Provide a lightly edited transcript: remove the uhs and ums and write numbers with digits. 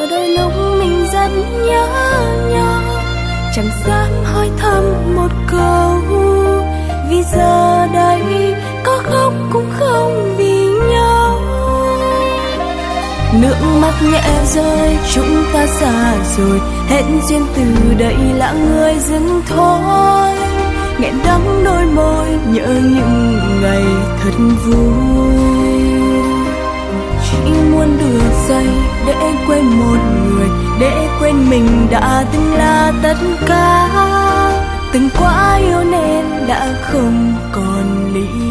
đôi lúc mình rất nhớ nhau, chẳng dám hỏi thăm một câu, vì giờ đây có khóc cũng không vì nhau. Nước mắt nhẹ rơi chúng ta xa rồi, hết duyên từ đây lặng người dừng thôi. Nghẹn đắng đôi môi nhớ những ngày thật vui, chỉ muốn đưa giây để quên một người, để quên mình đã từng là tất cả. Từng quá yêu nên đã không còn lý